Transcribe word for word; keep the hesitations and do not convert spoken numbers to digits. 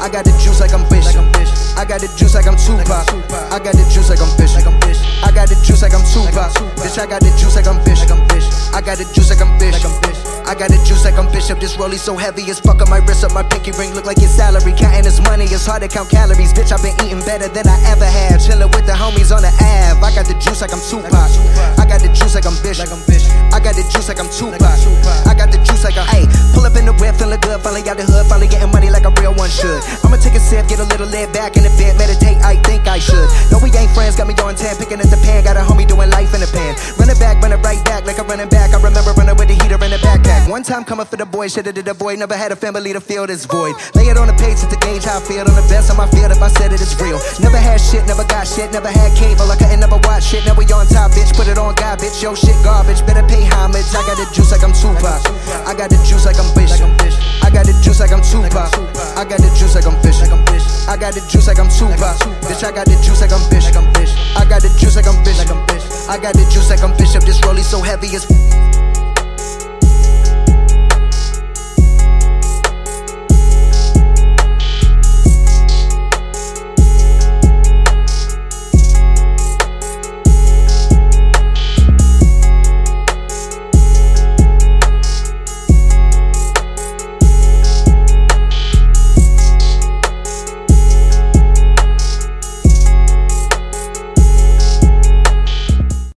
I got the juice like I'm Bishop. I got the juice like I'm Tupac. I got the juice like I'm Bishop. I got the juice like I'm Tupac. Bitch, I got the juice like I'm Bishop. I got the juice like I'm Bishop. I got the juice like I'm Bishop. This rollie so heavy as fuck on my wrist up. My pinky ring look like his salary. Counting his money, it's hard to count calories. Bitch, I've been eating better than I ever have. Chilling with the homies on the Ave. I got the juice like I'm Tupac. I got the juice like I'm Bishop. I got the juice like I'm Tupac. I got the juice like I'm. Ayy, pull up in the whip, feeling good. Finally out the hood, finally getting money like a real one should. I'ma take a sip, get a little lit back in the bed, meditate. I think I should. No, we ain't friends, got me on ten, picking at the pan. Got a homie doing life in the pan. Running back, running right back like a running back. I remember running with the heater in the backpack. One time coming for the boy, shit did the boy. Never had a family to fill this void. Lay it on the page to gauge how I feel. On the best on my field, if I said it, it's real. Never had shit, never got shit, never had cable. I couldn't never watch shit. Now we on top, bitch. Put it on God, bitch. Yo, shit garbage. Better pay homage. I got the juice like I'm Tupac. I got the juice like I'm Bishop. I got the juice like I'm Tupac. I got the juice like I'm Bishop. I got the juice like I'm Tupac. Bitch, I got the juice like I'm Bishop. I got the juice like I'm Bishop. I got the juice like I'm Bishop. This rollie so heavy as